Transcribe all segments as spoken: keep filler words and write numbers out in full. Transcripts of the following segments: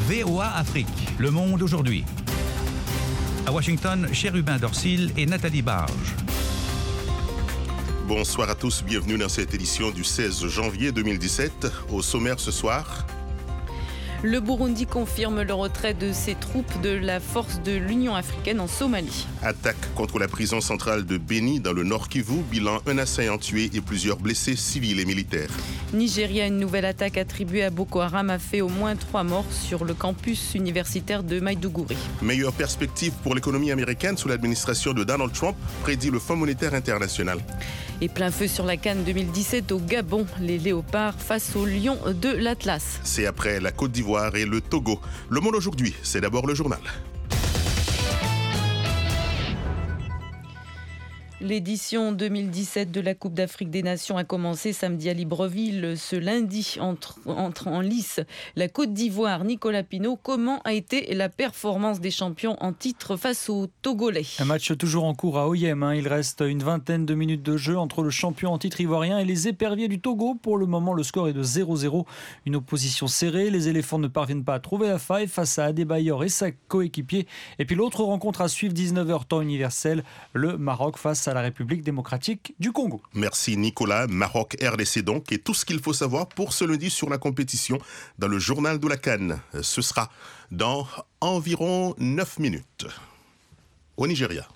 V O A Afrique, Le Monde aujourd'hui. À Washington, Chérubin Dorsil et Nathalie Barge. Bonsoir à tous, bienvenue dans cette édition du seize janvier deux mille dix-sept. Au sommaire ce soir... Le Burundi confirme le retrait de ses troupes de la force de l'Union africaine en Somalie. Attaque contre la prison centrale de Béni dans le Nord Kivu, bilan un assaillant tué et plusieurs blessés civils et militaires. Nigeria, une nouvelle attaque attribuée à Boko Haram a fait au moins trois morts sur le campus universitaire de Maïdougouri. Meilleure perspective pour l'économie américaine sous l'administration de Donald Trump, prédit le Fonds monétaire international. Et plein feu sur la CAN deux mille dix-sept au Gabon, les léopards face aux lions de l'Atlas. C'est après la Côte d'Ivoire et le Togo. Le Monde aujourd'hui, c'est d'abord le journal. L'édition deux mille dix-sept de la Coupe d'Afrique des Nations a commencé samedi à Libreville. Ce lundi, entre, entre en lice la Côte d'Ivoire. Nicolas Pinault, comment a été la performance des champions en titre face aux Togolais ? Un match toujours en cours à Oyem. Hein. Il reste une vingtaine de minutes de jeu entre le champion en titre ivoirien et les éperviers du Togo. Pour le moment, le score est de zéro zéro. Une opposition serrée. Les éléphants ne parviennent pas à trouver la faille face à Adebayor et sa coéquipier. Et puis l'autre rencontre à suivre, dix-neuf heures temps universel. Le Maroc face à la République démocratique du Congo. Merci Nicolas. Maroc R D C donc, et tout ce qu'il faut savoir pour ce lundi sur la compétition dans le journal de la CAN. Ce sera dans environ neuf minutes. Au Nigeria.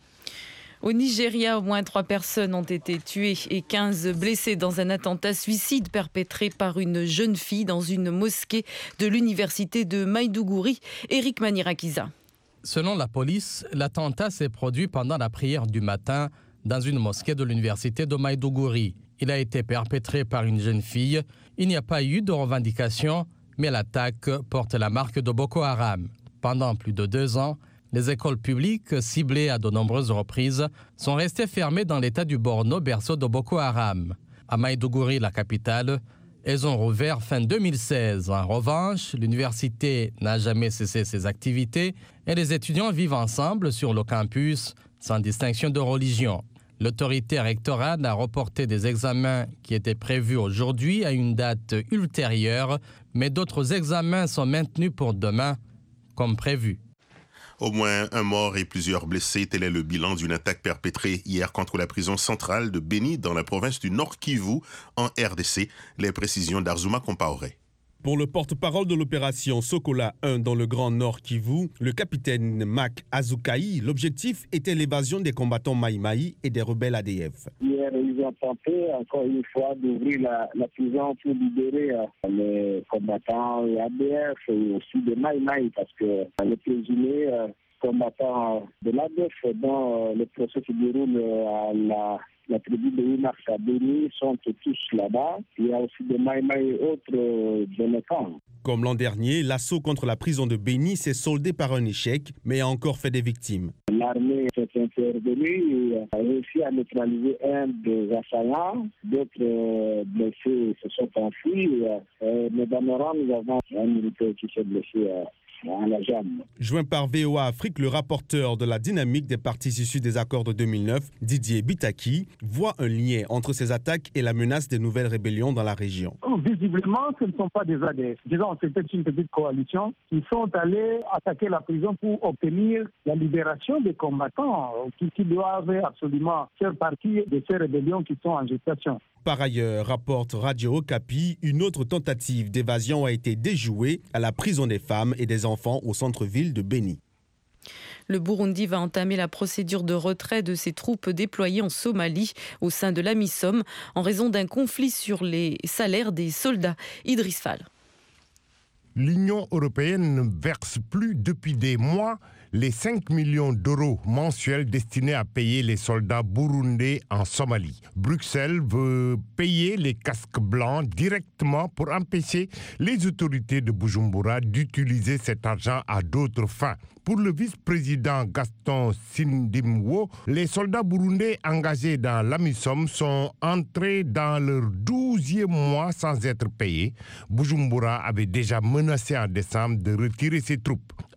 Au Nigeria, au moins trois personnes ont été tuées et quinze blessées dans un attentat suicide perpétré par une jeune fille dans une mosquée de l'université de Maïdougouri. Éric Manirakiza. Selon la police, l'attentat s'est produit pendant la prière du matin dans une mosquée de l'université de Maïdougouri. Il a été perpétré par une jeune fille. Il n'y a pas eu de revendication, mais l'attaque porte la marque de Boko Haram. Pendant plus de deux ans, les écoles publiques, ciblées à de nombreuses reprises, sont restées fermées dans l'état du Borno, berceau de Boko Haram. À Maïdougouri, la capitale, elles ont rouvert fin deux mille seize. En revanche, l'université n'a jamais cessé ses activités et les étudiants vivent ensemble sur le campus, sans distinction de religion. L'autorité rectorale a reporté des examens qui étaient prévus aujourd'hui à une date ultérieure, mais d'autres examens sont maintenus pour demain, comme prévu. Au moins un mort et plusieurs blessés, tel est le bilan d'une attaque perpétrée hier contre la prison centrale de Béni dans la province du Nord Kivu, en R D C. Les précisions d'Arzuma Compaoré. Pour le porte-parole de l'opération Sokola un dans le Grand Nord Kivu, le capitaine Mac Azukai, l'objectif était l'évasion des combattants Maï-Maï et des rebelles A D F. Hier, ils ont tenté encore une fois d'ouvrir la, la prison pour libérer euh, les combattants A D F et aussi des Maï-Maï parce que euh, les présumés euh, combattants de l'A D F dont euh, le procès se déroule euh, à la... La tribu de Winak à Béni sont tous là-bas. Il y a aussi des Maïmaï et autres euh, dans le camp. Comme l'an dernier, l'assaut contre la prison de Béni s'est soldé par un échec, mais a encore fait des victimes. L'armée s'est intervenue et a réussi à neutraliser un des assaillants. D'autres euh, blessés se sont enfuis. Euh, mais dans nos rangs, nous avons un militaire qui s'est blessé euh, à la jambe. Joint par V O A Afrique, le rapporteur de la dynamique des partis issus des accords de deux mille neuf, Didier Bitaki, voit un lien entre ces attaques et la menace des nouvelles rébellions dans la région. Visiblement, ce ne sont pas des A D F. Disons, c'était une petite coalition qui sont allés attaquer la prison pour obtenir la libération des combattants qui, qui doivent absolument faire partie de ces rébellions qui sont en gestation. Par ailleurs, rapporte Radio Okapi, une autre tentative d'évasion a été déjouée à la prison des femmes et des enfants au centre-ville de Béni. Le Burundi va entamer la procédure de retrait de ses troupes déployées en Somalie au sein de l'AMISOM en raison d'un conflit sur les salaires des soldats. Idriss Fall. L'Union européenne ne verse plus depuis des mois les cinq millions d'euros mensuels destinés à payer les soldats burundais en Somalie. Bruxelles veut payer les casques blancs directement pour empêcher les autorités de Bujumbura d'utiliser cet argent à d'autres fins. Pour le vice-président Gaston Sindimwo, les soldats burundais engagés dans l'AMISOM sont entrés dans leur douzième mois sans être payés. Bujumbura avait déjà menacé en décembre de retirer ses troupes.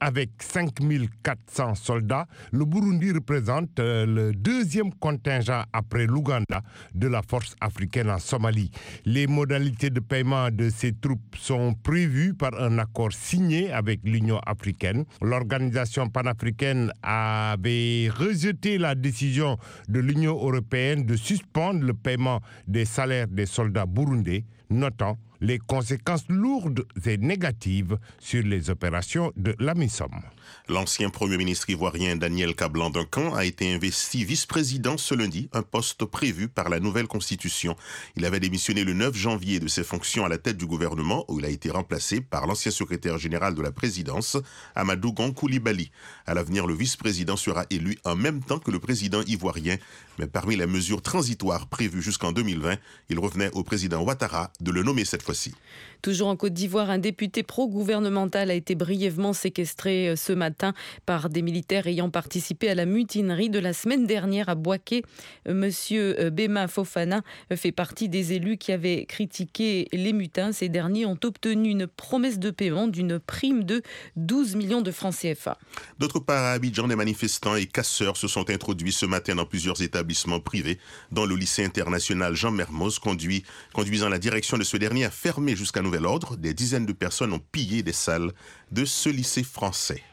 Avec cinq mille quatre cents soldats, le Burundi représente le deuxième contingent après l'Ouganda de la force africaine en Somalie. Les modalités de paiement de ces troupes sont prévues par un accord signé avec l'Union africaine. L'organisation panafricaine avait rejeté la décision de l'Union européenne de suspendre le paiement des salaires des soldats burundais, notant les conséquences lourdes et négatives sur les opérations de l'AMISOM. L'ancien Premier ministre ivoirien Daniel Kablan-Duncan a été investi vice-président ce lundi, un poste prévu par la nouvelle constitution. Il avait démissionné le neuf janvier de ses fonctions à la tête du gouvernement, où il a été remplacé par l'ancien secrétaire général de la présidence, Amadou Gon Coulibaly. À l'avenir, le vice-président sera élu en même temps que le président ivoirien. Mais parmi les mesures transitoires prévues jusqu'en deux mille vingt, il revenait au président Ouattara de le nommer cette fois-ci. Toujours en Côte d'Ivoire, un député pro-gouvernemental a été brièvement séquestré ce matin par des militaires ayant participé à la mutinerie de la semaine dernière à Bouaké. Monsieur Bema Fofana fait partie des élus qui avaient critiqué les mutins. Ces derniers ont obtenu une promesse de paiement d'une prime de douze millions de francs C F A. D'autre part, à Abidjan, des manifestants et casseurs se sont introduits ce matin dans plusieurs établissements privés, dont le lycée international Jean Mermoz, conduit, conduisant la direction de ce dernier à fermer jusqu'à nouvel ordre. Des dizaines de personnes ont pillé des salles de ce lycée français.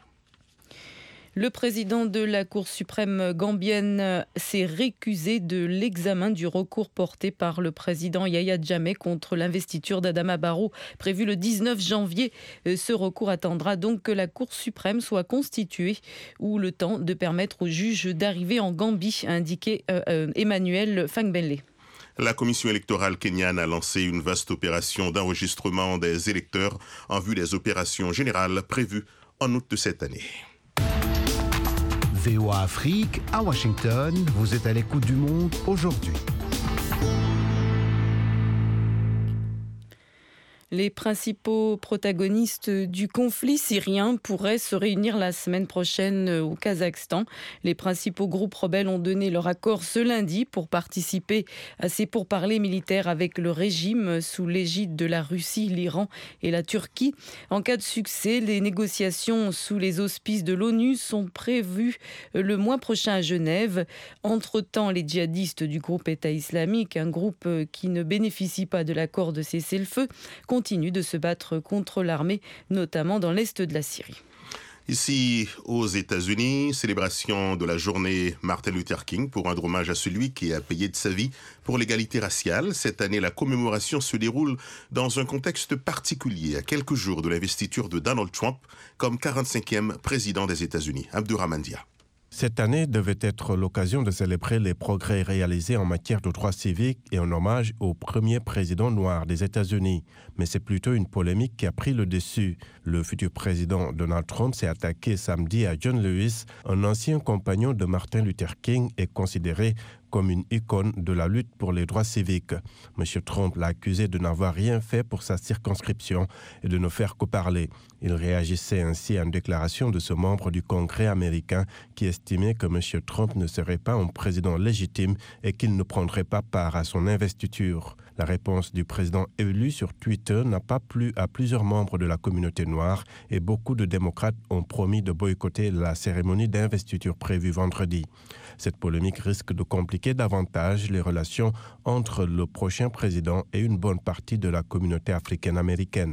Le président de la Cour suprême gambienne s'est récusé de l'examen du recours porté par le président Yahya Jammeh contre l'investiture d'Adama Barrow, prévu le dix-neuf janvier. Ce recours attendra donc que la Cour suprême soit constituée ou le temps de permettre aux juges d'arriver en Gambie, a indiqué euh, euh, Emmanuel Fangbele. La commission électorale kenyane a lancé une vaste opération d'enregistrement des électeurs en vue des opérations générales prévues en août de cette année. V O A Afrique, à Washington, vous êtes à l'écoute du monde aujourd'hui. Les principaux protagonistes du conflit syrien pourraient se réunir la semaine prochaine au Kazakhstan. Les principaux groupes rebelles ont donné leur accord ce lundi pour participer à ces pourparlers militaires avec le régime sous l'égide de la Russie, l'Iran et la Turquie. En cas de succès, les négociations sous les auspices de l'ONU sont prévues le mois prochain à Genève. Entre-temps, les djihadistes du groupe État islamique, un groupe qui ne bénéficie pas de l'accord de cessez-le-feu, continue de se battre contre l'armée, notamment dans l'est de la Syrie. Ici, aux États-Unis, célébration de la journée Martin Luther King pour rendre hommage à celui qui a payé de sa vie pour l'égalité raciale. Cette année, la commémoration se déroule dans un contexte particulier, à quelques jours de l'investiture de Donald Trump comme quarante-cinquième président des États-Unis. Abdurrahman Dia. Cette année devait être l'occasion de célébrer les progrès réalisés en matière de droits civiques et en hommage au premier président noir des États-Unis. Mais c'est plutôt une polémique qui a pris le dessus. Le futur président Donald Trump s'est attaqué samedi à John Lewis, un ancien compagnon de Martin Luther King et considéré comme une icône de la lutte pour les droits civiques. M. Trump l'a accusé de n'avoir rien fait pour sa circonscription et de ne faire que parler. Il réagissait ainsi à une déclaration de ce membre du Congrès américain qui estimait que M. Trump ne serait pas un président légitime et qu'il ne prendrait pas part à son investiture. La réponse du président élu sur Twitter n'a pas plu à plusieurs membres de la communauté noire et beaucoup de démocrates ont promis de boycotter la cérémonie d'investiture prévue vendredi. Cette polémique risque de compliquer davantage les relations entre le prochain président et une bonne partie de la communauté africaine-américaine.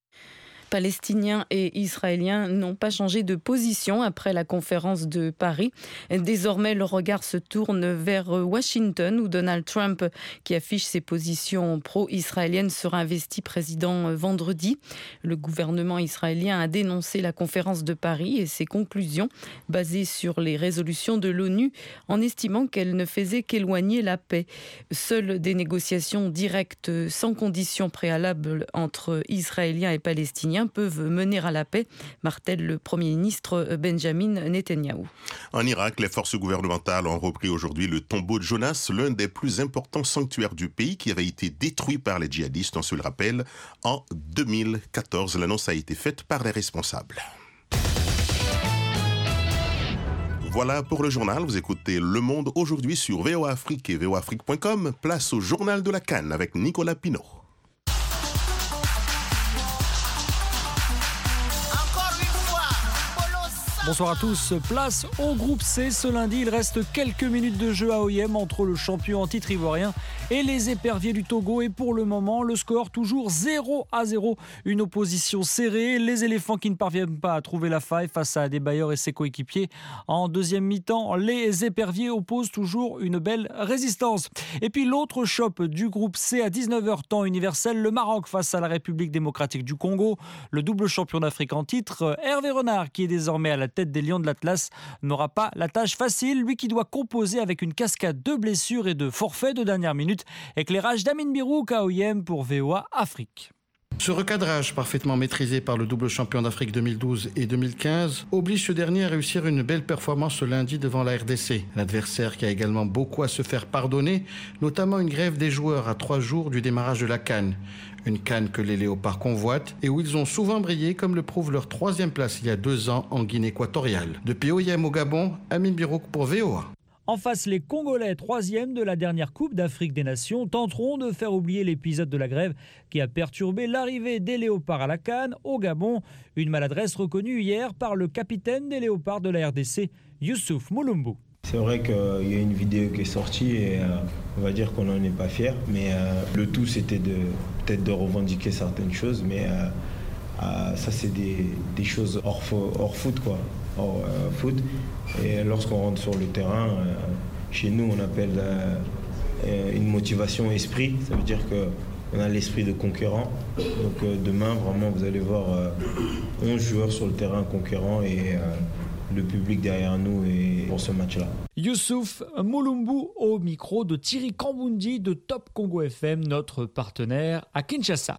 Palestiniens et Israéliens n'ont pas changé de position après la conférence de Paris. Désormais, le regard se tourne vers Washington, où Donald Trump, qui affiche ses positions pro-israéliennes, sera investi président vendredi. Le gouvernement israélien a dénoncé la conférence de Paris et ses conclusions, basées sur les résolutions de l'ONU, en estimant qu'elle ne faisait qu'éloigner la paix. Seules des négociations directes, sans conditions préalables entre Israéliens et Palestiniens, peuvent mener à la paix, martèle le Premier ministre Benjamin Netanyahou. En Irak, les forces gouvernementales ont repris aujourd'hui le tombeau de Jonas, l'un des plus importants sanctuaires du pays qui avait été détruit par les djihadistes, on se le rappelle, en deux mille quatorze. L'annonce a été faite par les responsables. Voilà pour le journal. Vous écoutez Le Monde aujourd'hui sur V O A Afrique et V O A Afrique point com. Place au journal de la Cannes avec Nicolas Pinault. Bonsoir à tous. Place au groupe C ce lundi. Il reste quelques minutes de jeu à O I M entre le champion en titre ivoirien et les éperviers du Togo. Et pour le moment, le score toujours zéro à zéro. Une opposition serrée. Les éléphants qui ne parviennent pas à trouver la faille face à Adebayor et ses coéquipiers. En deuxième mi-temps, les éperviers opposent toujours une belle résistance. Et puis l'autre chope du groupe C à dix-neuf heures temps universel. Le Maroc face à la République démocratique du Congo. Le double champion d'Afrique en titre, Hervé Renard, qui est désormais à la tête des Lions de l'Atlas, n'aura pas la tâche facile, lui qui doit composer avec une cascade de blessures et de forfaits de dernière minute. Éclairage d'Amine Birouk à O I M pour V O A Afrique. Ce recadrage parfaitement maîtrisé par le double champion d'Afrique deux mille douze et deux mille quinze oblige ce dernier à réussir une belle performance ce lundi devant la R D C. L'adversaire qui a également beaucoup à se faire pardonner, notamment une grève des joueurs à trois jours du démarrage de la CAN. Une CAN que les Léopards convoitent et où ils ont souvent brillé, comme le prouve leur troisième place il y a deux ans en Guinée équatoriale. Depuis O I M au Gabon, Amine Birouk pour V O A. En face, les Congolais, troisième de la dernière Coupe d'Afrique des Nations, tenteront de faire oublier l'épisode de la grève qui a perturbé l'arrivée des Léopards à la CAN au Gabon. Une maladresse reconnue hier par le capitaine des Léopards de la R D C, Youssouf Moulumbu. C'est vrai qu'il y a une vidéo qui est sortie et euh, on va dire qu'on n'en est pas fiers. Mais euh, le tout, c'était de, peut-être de revendiquer certaines choses. Mais euh, euh, ça, c'est des, des choses hors, hors foot, quoi. Hors euh, foot. Et lorsqu'on rentre sur le terrain, euh, chez nous, on appelle euh, une motivation esprit. Ça veut dire qu'on a l'esprit de conquérant. Donc euh, demain, vraiment, vous allez voir euh, onze joueurs sur le terrain conquérant et... Euh, le public derrière nous et pour ce match-là. Youssouf Moulumbu au micro de Thierry Kambundi de Top Congo F M, notre partenaire à Kinshasa.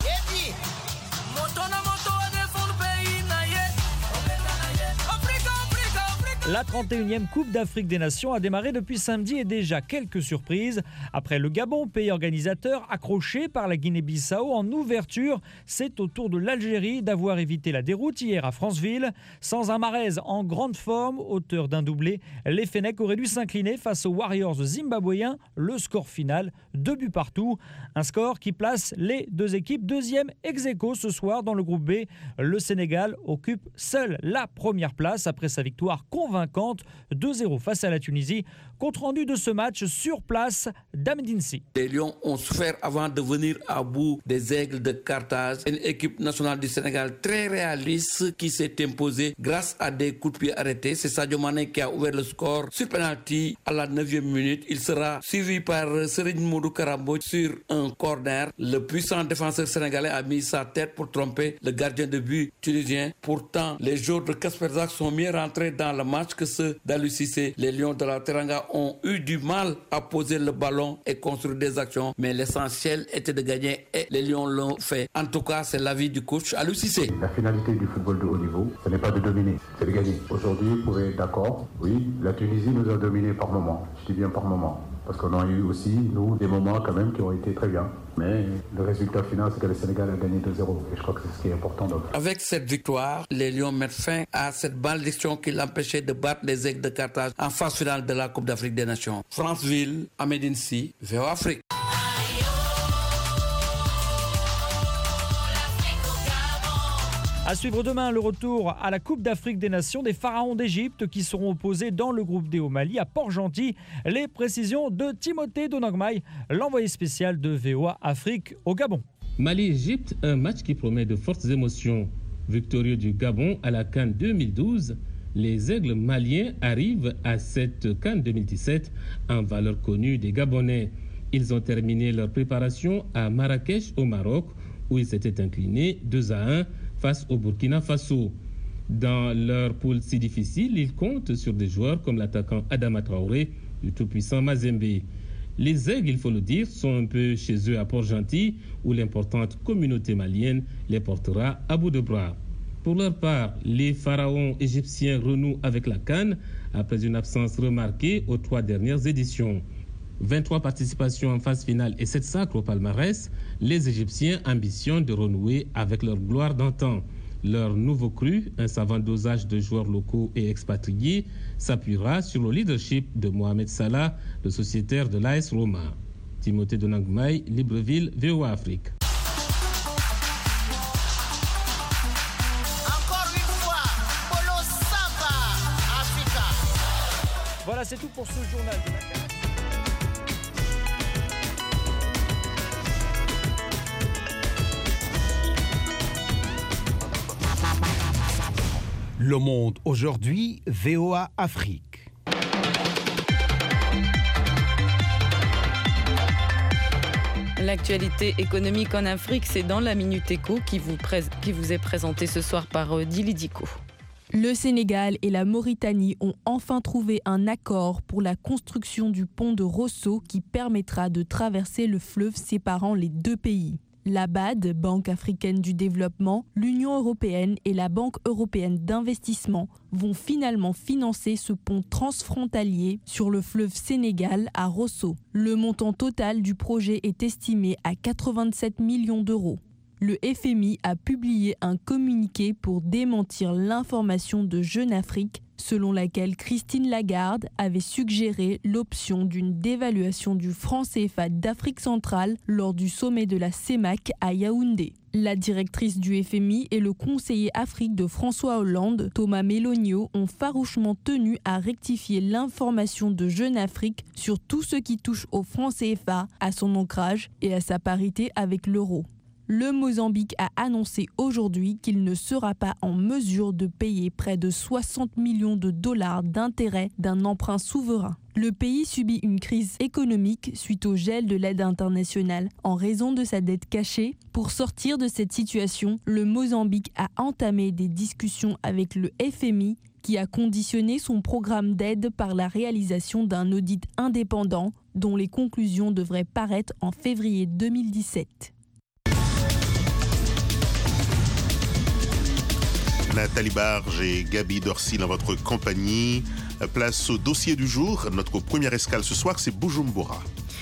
La trente et unième Coupe d'Afrique des Nations a démarré depuis samedi et déjà quelques surprises. Après le Gabon, pays organisateur accroché par la Guinée-Bissau en ouverture, c'est au tour de l'Algérie d'avoir évité la déroute hier à Franceville. Sans un Mahrez en grande forme, auteur d'un doublé, les Fennecs auraient dû s'incliner face aux Warriors zimbabwéens. Le score final, deux buts partout. Un score qui place les deux équipes deuxième ex-aequo ce soir dans le groupe B. Le Sénégal occupe seul la première place après sa victoire convaincante deux zéro face à la Tunisie. Compte rendu de ce match sur place d'Amedinsi. Les Lions ont souffert avant de venir à bout des Aigles de Carthage. Une équipe nationale du Sénégal très réaliste qui s'est imposée grâce à des coups de pied arrêtés. C'est Sadio Mané qui a ouvert le score sur penalty à la neuvième minute. Il sera suivi par Serigne Modou Karambo sur un corner. Le puissant défenseur sénégalais a mis sa tête pour tromper le gardien de but tunisien. Pourtant, les joueurs de Kasper Zak sont mieux rentrés dans le match que ceux d'Aliou Cissé. Les Lions de la Teranga ont eu du mal à poser le ballon et construire des actions, mais l'essentiel était de gagner et les Lions l'ont fait. En tout cas, c'est l'avis du coach Aliou Cissé. La finalité du football de haut niveau, ce n'est pas de dominer, c'est de gagner. Aujourd'hui, vous pouvez être d'accord, oui, la Tunisie nous a dominés par moments, je dis bien par moments, parce qu'on a eu aussi, nous, des moments quand même qui ont été très bien. Mais le résultat final, c'est que le Sénégal a gagné deux zéro. Et je crois que c'est ce qui est important. Donc. Avec cette victoire, les Lions mettent fin à cette malédiction qui l'empêchait de battre les Aigles de Carthage en phase finale de la Coupe d'Afrique des Nations. Franceville, Amedinsi, V O A Afrique. À suivre demain le retour à la Coupe d'Afrique des Nations des Pharaons d'Égypte qui seront opposés dans le groupe D au Mali à Port-Gentil. Les précisions de Timothée Donogmaï, l'envoyé spécial de V O A Afrique au Gabon. Mali-Égypte, un match qui promet de fortes émotions. Victorieux du Gabon à la CAN deux mille douze, les Aigles maliens arrivent à cette CAN deux mille dix-sept en valeur connue des Gabonais. Ils ont terminé leur préparation à Marrakech au Maroc où ils s'étaient inclinés deux à un face au Burkina Faso. Dans leur poule si difficile, ils comptent sur des joueurs comme l'attaquant Adama Traoré du tout-puissant Mazembe. Les Aigles, il faut le dire, sont un peu chez eux à Port-Gentil, où l'importante communauté malienne les portera à bout de bras. Pour leur part, les pharaons égyptiens renouent avec la CAN après une absence remarquée aux trois dernières éditions. vingt-trois participations en phase finale et sept sacres au palmarès, les Égyptiens ambitionnent de renouer avec leur gloire d'antan. Leur nouveau cru, un savant dosage de joueurs locaux et expatriés, s'appuiera sur le leadership de Mohamed Salah, le sociétaire de l'A S Roma. Timothée Donogmaï, Libreville, V O A Afrique. Encore une fois, Polo Samba Voilà, c'est tout pour ce journal de la CAN. Le Monde aujourd'hui, V O A Afrique. L'actualité économique en Afrique, c'est dans la Minute Éco qui vous, pré- qui vous est présentée ce soir par euh, Dili Diko. Le Sénégal et la Mauritanie ont enfin trouvé un accord pour la construction du pont de Rosso qui permettra de traverser le fleuve séparant les deux pays. La B A D, Banque africaine du développement, l'Union européenne et la Banque européenne d'investissement vont finalement financer ce pont transfrontalier sur le fleuve Sénégal à Rosso. Le montant total du projet est estimé à quatre-vingt-sept millions d'euros. Le F M I a publié un communiqué pour démentir l'information de Jeune Afrique, selon laquelle Christine Lagarde avait suggéré l'option d'une dévaluation du franc C F A d'Afrique centrale lors du sommet de la CEMAC à Yaoundé. La directrice du F M I et le conseiller Afrique de François Hollande, Thomas Melonio, ont farouchement tenu à rectifier l'information de Jeune Afrique sur tout ce qui touche au franc C F A, à son ancrage et à sa parité avec l'euro. Le Mozambique a annoncé aujourd'hui qu'il ne sera pas en mesure de payer près de soixante millions de dollars d'intérêts d'un emprunt souverain. Le pays subit une crise économique suite au gel de l'aide internationale en raison de sa dette cachée. Pour sortir de cette situation, le Mozambique a entamé des discussions avec le F M I qui a conditionné son programme d'aide par la réalisation d'un audit indépendant dont les conclusions devraient paraître en février deux mille dix-sept. Nathalie Barge et Gabi Dorcy dans votre compagnie. Place au dossier du jour. Notre première escale ce soir, c'est Bujumbura.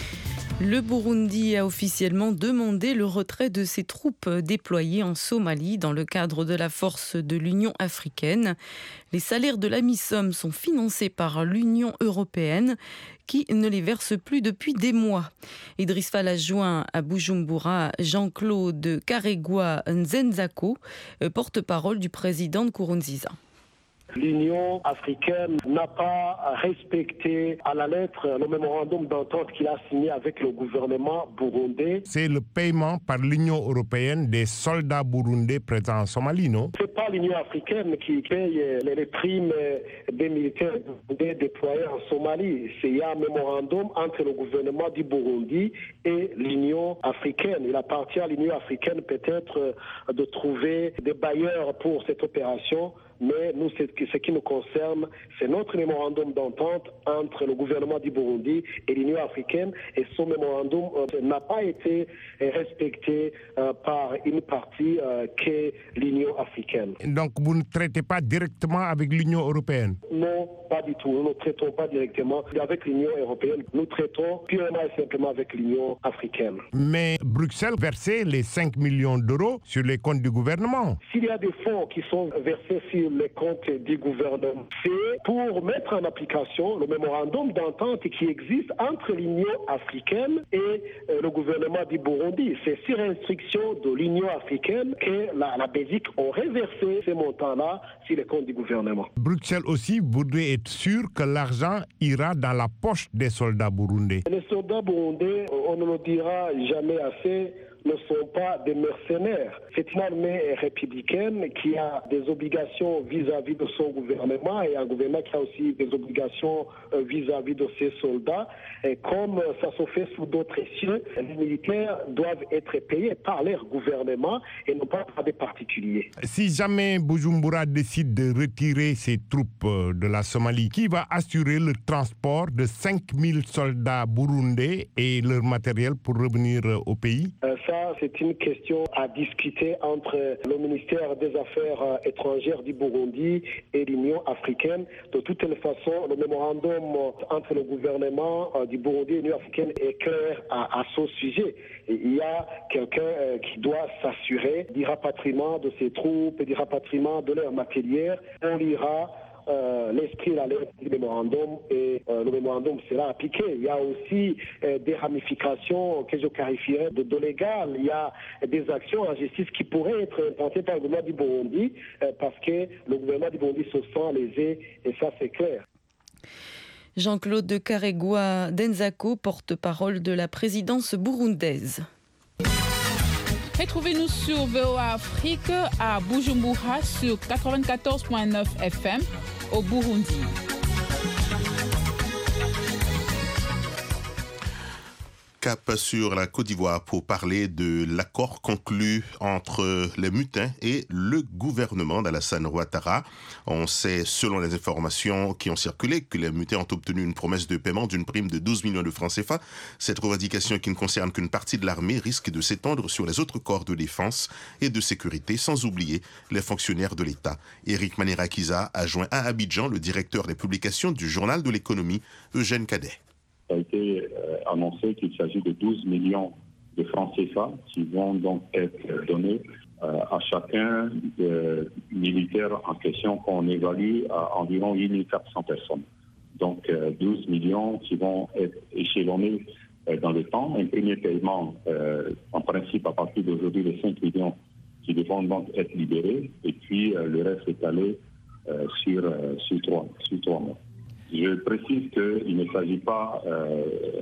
Le Burundi a officiellement demandé le retrait de ses troupes déployées en Somalie dans le cadre de la force de l'Union africaine. Les salaires de la MISOM sont financés par l'Union européenne qui ne les verse plus depuis des mois. Idriss Fall a joint à Bujumbura Jean-Claude Karegwa Nzenzako, porte-parole du président de Nkurunziza. L'Union africaine n'a pas respecté à la lettre le mémorandum d'entente qu'il a signé avec le gouvernement burundais. C'est le paiement par l'Union européenne des soldats burundais présents en Somalie, non? Ce n'est pas l'Union africaine qui paye les primes des militaires burundais déployés en Somalie. Il y a un mémorandum entre le gouvernement du Burundi et l'Union africaine. Il appartient à l'Union africaine peut-être de trouver des bailleurs pour cette opération. Mais nous, ce qui nous concerne, c'est notre mémorandum d'entente entre le gouvernement du Burundi et l'Union africaine. Et ce mémorandum euh, n'a pas été respecté euh, par une partie euh, qu'est l'Union africaine. Donc vous ne traitez pas directement avec l'Union européenne? Non, pas du tout. Nous ne traitons pas directement avec l'Union européenne. Nous traitons purement et simplement avec l'Union africaine. Mais Bruxelles versait les cinq millions d'euros sur les comptes du gouvernement. S'il y a des fonds qui sont versés sur les comptes du gouvernement, c'est pour mettre en application le mémorandum d'entente qui existe entre l'Union africaine et euh, le gouvernement du Burundi. C'est sur instruction de l'Union africaine que la, la Belgique aurait versé ces montants-là sur les comptes du gouvernement. Bruxelles aussi voudrait être sûr que l'argent ira dans la poche des soldats burundais. Les soldats burundais, on ne le dira jamais assez, ne sont pas des mercenaires. C'est une armée républicaine qui a des obligations vis-à-vis de son gouvernement et un gouvernement qui a aussi des obligations vis-à-vis de ses soldats. Et comme ça se fait sous d'autres cieux, les militaires doivent être payés par leur gouvernement et non pas par des particuliers. Si jamais Bujumbura décide de retirer ses troupes de la Somalie, qui va assurer le transport de cinq mille soldats burundais et leur matériel pour revenir au pays? euh, ça, c'est une question à discuter entre le ministère des Affaires étrangères du Burundi et l'Union africaine. De toutes les façons, le mémorandum entre le gouvernement du Burundi et l'Union africaine est clair à, à ce sujet. Et il y a quelqu'un qui doit s'assurer du rapatriement de ses troupes et du rapatriement de leur matériel. On lira Euh, l'esprit et la lettre du mémorandum et euh, le mémorandum sera appliqué. Il y a aussi euh, des ramifications que je clarifierai de, de légal. Il y a des actions en justice qui pourraient être intentées par le gouvernement du Burundi euh, parce que le gouvernement du Burundi se sent lésé et ça c'est clair. Jean-Claude Karegwa Denzako, porte-parole de la présidence burundaise. Retrouvez-nous sur V O A Afrique à Bujumbura sur quatre-vingt-quatorze virgule neuf F M au Burundi. Cap sur la Côte d'Ivoire pour parler de l'accord conclu entre les mutins et le gouvernement d'Alassane Ouattara. On sait, selon les informations qui ont circulé, que les mutins ont obtenu une promesse de paiement d'une prime de douze millions de francs C F A. Cette revendication, qui ne concerne qu'une partie de l'armée, risque de s'étendre sur les autres corps de défense et de sécurité, sans oublier les fonctionnaires de l'État. Éric Manirakiza a joint à Abidjan le directeur des publications du journal de l'économie, Eugène Cadet. Il a été euh, annoncé qu'il s'agit de douze millions de francs C F A qui vont donc être donnés euh, à chacun des militaires en question, qu'on évalue à environ huit mille quatre cents personnes. Donc euh, douze millions qui vont être échelonnés euh, dans le temps. Un premier paiement, euh, en principe à partir d'aujourd'hui, de cinq millions qui devront donc être libérés, et puis euh, le reste étalé euh, sur, euh, sur, trois, sur trois mois. Je précise qu'il ne s'agit pas euh,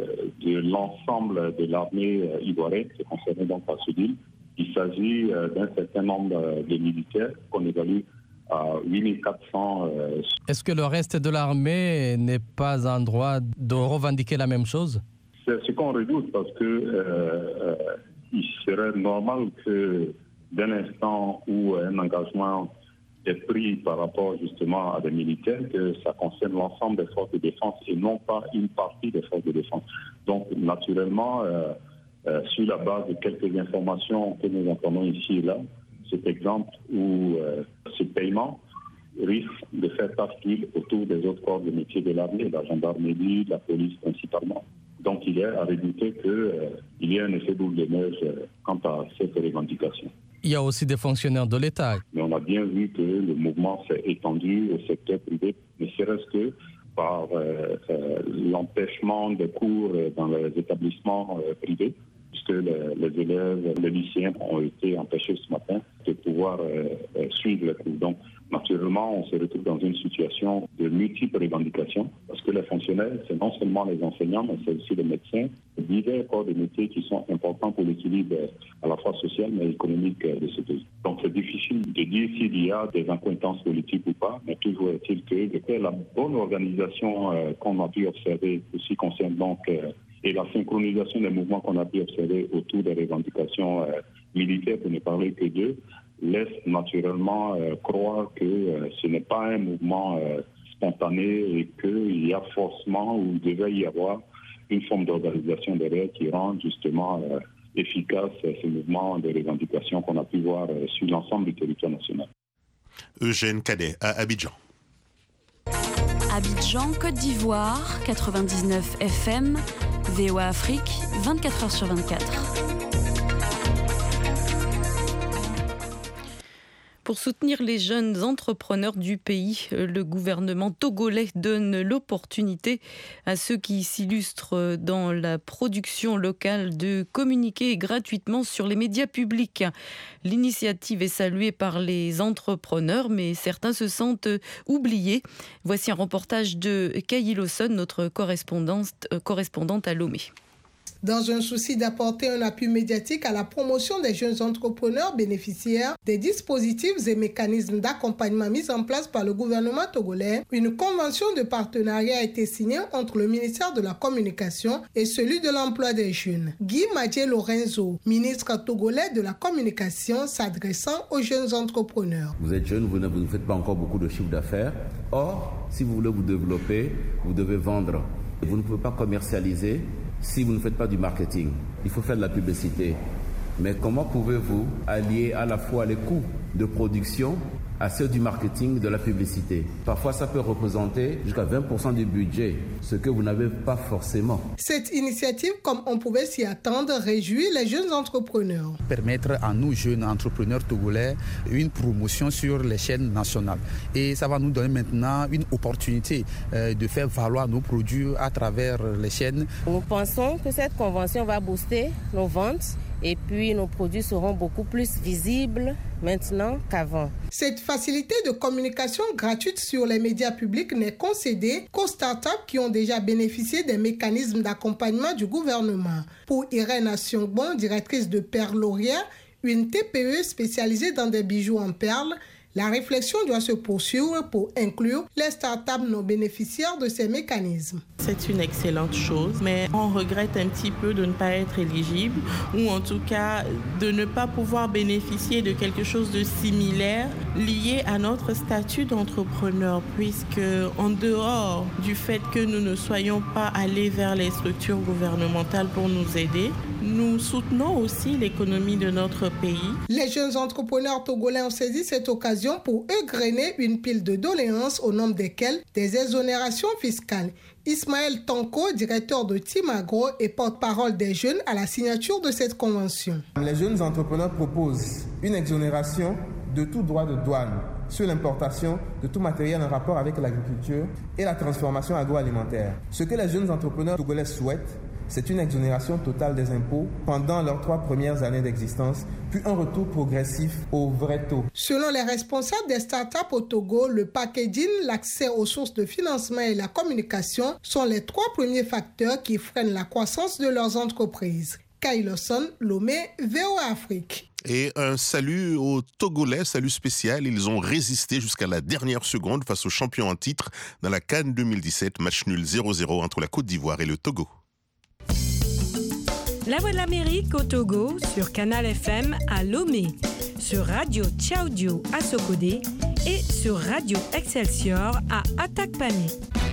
de l'ensemble de l'armée euh, ivoirienne qui est concernée donc par ce deal. Il s'agit euh, d'un certain nombre euh, de militaires qu'on évalue à huit mille quatre cents. Euh... Est-ce que le reste de l'armée n'est pas en droit de revendiquer la même chose? C'est ce qu'on redoute, parce que euh, euh, il serait normal que d'un instant où un engagement est pris par rapport justement à des militaires, que ça concerne l'ensemble des forces de défense et non pas une partie des forces de défense. Donc naturellement, euh, euh, sur la base de quelques informations que nous entendons ici et là, cet exemple où euh, ce paiement risque de faire tache d'huile autour des autres corps de métier de l'armée, la gendarmerie, la police principalement. Donc il est à redouter qu'il euh, y ait un effet boule de neige euh, quant à cette revendication. Il y a aussi des fonctionnaires de l'État. Mais on a bien vu que le mouvement s'est étendu au secteur privé, ne serait-ce que par euh, euh, l'empêchement des cours dans les établissements euh, privés, puisque les, les élèves, les lycéens ont été empêchés ce matin de pouvoir euh, euh, suivre les cours. Donc, naturellement, on se retrouve dans une situation de multiples revendications, parce que les fonctionnaires, c'est non seulement les enseignants, mais c'est aussi les médecins, divers corps de métiers qui sont importants pour l'équilibre à la fois social mais économique de ce pays. Donc c'est difficile de dire s'il y a des incohérences politiques ou pas, mais toujours est-il que la bonne organisation euh, qu'on a pu observer aussi concerne donc euh, et la synchronisation des mouvements qu'on a pu observer autour des revendications euh, militaires, pour ne parler que d'eux, laisse naturellement euh, croire que euh, ce n'est pas un mouvement euh, spontané et qu'il y a forcément ou il devait y avoir une forme d'organisation derrière qui rend justement euh, efficace euh, ce mouvement de revendication qu'on a pu voir euh, sur l'ensemble du territoire national. Eugène Cadet à Abidjan. Abidjan, Côte d'Ivoire, quatre-vingt-dix-neuf F M, V O A Afrique, vingt-quatre heures sur vingt-quatre. Pour soutenir les jeunes entrepreneurs du pays, le gouvernement togolais donne l'opportunité à ceux qui s'illustrent dans la production locale de communiquer gratuitement sur les médias publics. L'initiative est saluée par les entrepreneurs, mais certains se sentent oubliés. Voici un reportage de Kay Lawson, notre correspondante, correspondante à Lomé. Dans un souci d'apporter un appui médiatique à la promotion des jeunes entrepreneurs bénéficiaires des dispositifs et mécanismes d'accompagnement mis en place par le gouvernement togolais, une convention de partenariat a été signée entre le ministère de la Communication et celui de l'Emploi des Jeunes. Guy Madje Lorenzo, ministre togolais de la Communication, s'adressant aux jeunes entrepreneurs. Vous êtes jeune, vous ne, vous ne faites pas encore beaucoup de chiffre d'affaires. Or, si vous voulez vous développer, vous devez vendre. Vous ne pouvez pas commercialiser si vous ne faites pas du marketing. Il faut faire de la publicité. Mais comment pouvez-vous allier à la fois les coûts de production à ceux du marketing, de la publicité? Parfois, ça peut représenter jusqu'à vingt pour cent du budget, ce que vous n'avez pas forcément. Cette initiative, comme on pouvait s'y attendre, réjouit les jeunes entrepreneurs. Permettre à nous, jeunes entrepreneurs togolais, une promotion sur les chaînes nationales. Et ça va nous donner maintenant une opportunité euh, de faire valoir nos produits à travers les chaînes. Nous pensons que cette convention va booster nos ventes Et puis nos produits seront beaucoup plus visibles maintenant qu'avant. Cette facilité de communication gratuite sur les médias publics n'est concédée qu'aux startups qui ont déjà bénéficié des mécanismes d'accompagnement du gouvernement. Pour Irène Asiongbon, directrice de Perloria, une T P E spécialisée dans des bijoux en perles, la réflexion doit se poursuivre pour inclure les startups non bénéficiaires de ces mécanismes. C'est une excellente chose, mais on regrette un petit peu de ne pas être éligible ou en tout cas de ne pas pouvoir bénéficier de quelque chose de similaire lié à notre statut d'entrepreneur, puisque en dehors du fait que nous ne soyons pas allés vers les structures gouvernementales pour nous aider, nous soutenons aussi l'économie de notre pays. Les jeunes entrepreneurs togolais ont saisi cette occasion pour égrener une pile de doléances au nombre desquelles des exonérations fiscales. Ismaël Tanko, directeur de Team Agro et porte-parole des jeunes à la signature de cette convention. Les jeunes entrepreneurs proposent une exonération de tout droit de douane sur l'importation de tout matériel en rapport avec l'agriculture et la transformation agroalimentaire. Ce que les jeunes entrepreneurs togolais souhaitent, c'est une exonération totale des impôts pendant leurs trois premières années d'existence, puis un retour progressif au vrai taux. Selon les responsables des startups au Togo, le packaging, l'accès aux sources de financement et la communication sont les trois premiers facteurs qui freinent la croissance de leurs entreprises. Kailoson, Lomé, V O A Afrique. Et un salut aux Togolais, salut spécial. Ils ont résisté jusqu'à la dernière seconde face aux champions en titre dans la CAN deux mille dix-sept, match nul zéro zéro entre la Côte d'Ivoire et le Togo. La Voix de l'Amérique au Togo sur Canal F M à Lomé, sur Radio Tchaoudio à Sokodé et sur Radio Excelsior à Atakpamé.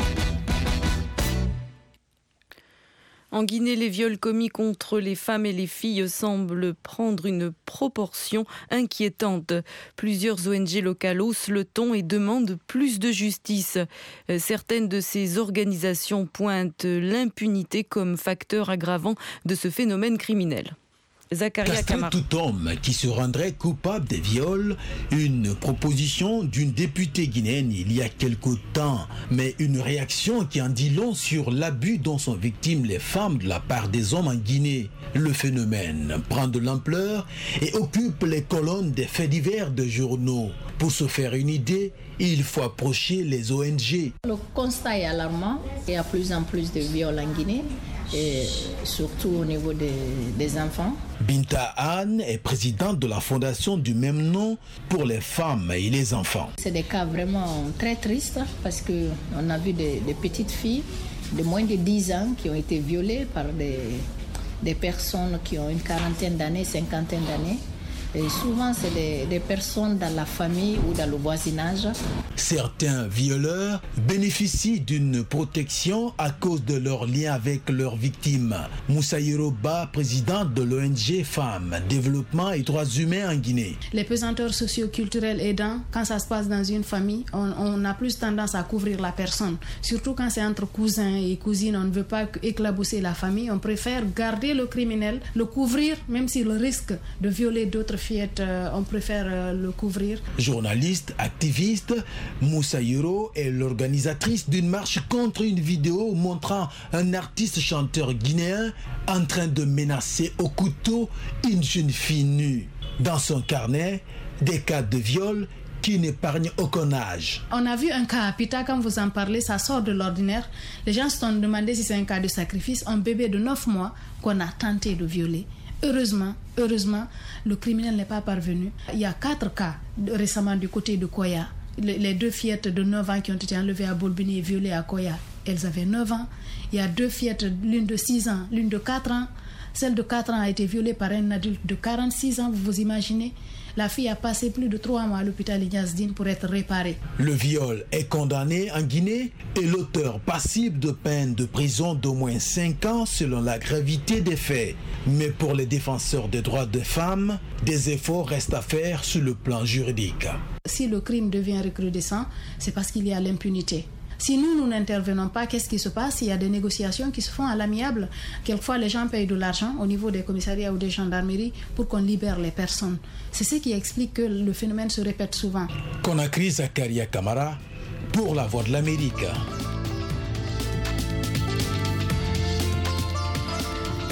En Guinée, les viols commis contre les femmes et les filles semblent prendre une proportion inquiétante. Plusieurs O N G locales haussent le ton et demandent plus de justice. Certaines de ces organisations pointent l'impunité comme facteur aggravant de ce phénomène criminel. Zakaria Kamara. Tout homme qui se rendrait coupable des viols, une proposition d'une députée guinéenne il y a quelque temps, mais une réaction qui en dit long sur l'abus dont sont victimes les femmes de la part des hommes en Guinée. Le phénomène prend de l'ampleur et occupe les colonnes des faits divers de journaux. Pour se faire une idée, il faut approcher les O N G. Le constat est alarmant. Il y a plus en plus de viols en Guinée, et surtout au niveau des, des enfants. Binta Anne est présidente de la fondation du même nom pour les femmes et les enfants. C'est des cas vraiment très tristes parce qu'on a vu des, des petites filles de moins de dix ans qui ont été violées par des, des personnes qui ont une quarantaine d'années, cinquantaine d'années. Et souvent, c'est des, des personnes dans la famille ou dans le voisinage. Certains violeurs bénéficient d'une protection à cause de leur lien avec leurs victimes. Moussa Yeroba, président de l'O N G Femmes, Développement et Droits Humains en Guinée. Les pesanteurs socio-culturels aidants, quand ça se passe dans une famille, on, on a plus tendance à couvrir la personne. Surtout quand c'est entre cousins et cousines, on ne veut pas éclabousser la famille. On préfère garder le criminel, le couvrir, même s'il risque de violer d'autres fillettes, on préfère le couvrir. Journaliste, activiste, Moussa Yoro est l'organisatrice d'une marche contre une vidéo montrant un artiste chanteur guinéen en train de menacer au couteau une jeune fille nue. Dans son carnet, des cas de viol qui n'épargnent aucun âge. On a vu un cas à Pita, quand vous en parlez, ça sort de l'ordinaire. Les gens se sont demandé si c'est un cas de sacrifice. Un bébé de neuf mois qu'on a tenté de violer. Heureusement, heureusement, le criminel n'est pas parvenu. Il y a quatre cas récemment du côté de Koya. Les deux fillettes de neuf ans qui ont été enlevées à Bolbini et violées à Koya, elles avaient neuf ans. Il y a deux fillettes, l'une de six ans, l'une de quatre ans. Celle de quatre ans a été violée par un adulte de quarante-six ans, vous vous imaginez? La fille a passé plus de trois mois à l'hôpital Ignazdine pour être réparée. Le viol est condamné en Guinée et l'auteur passible de peine de prison d'au moins cinq ans selon la gravité des faits. Mais pour les défenseurs des droits des femmes, des efforts restent à faire sur le plan juridique. Si le crime devient recrudescent, c'est parce qu'il y a l'impunité. Si nous, nous n'intervenons pas, qu'est-ce qui se passe? Il y a des négociations qui se font à l'amiable. Quelquefois, les gens payent de l'argent au niveau des commissariats ou des gendarmeries pour qu'on libère les personnes. C'est ce qui explique que le phénomène se répète souvent. Conakry, Zakaria Kamara, pour la Voix de l'Amérique.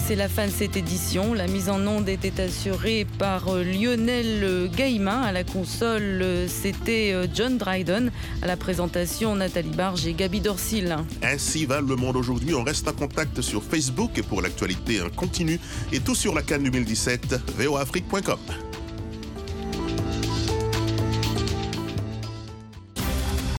c'est la fin de cette édition. La mise en onde était assurée par Lionel Gaïma. À la console, c'était John Dryden. À la présentation, Nathalie Barge et Gabi Dorsil. Ainsi va le monde aujourd'hui. On reste en contact sur Facebook pour l'actualité continue et tout sur la CAN deux mille dix-sept, v o afrique point com.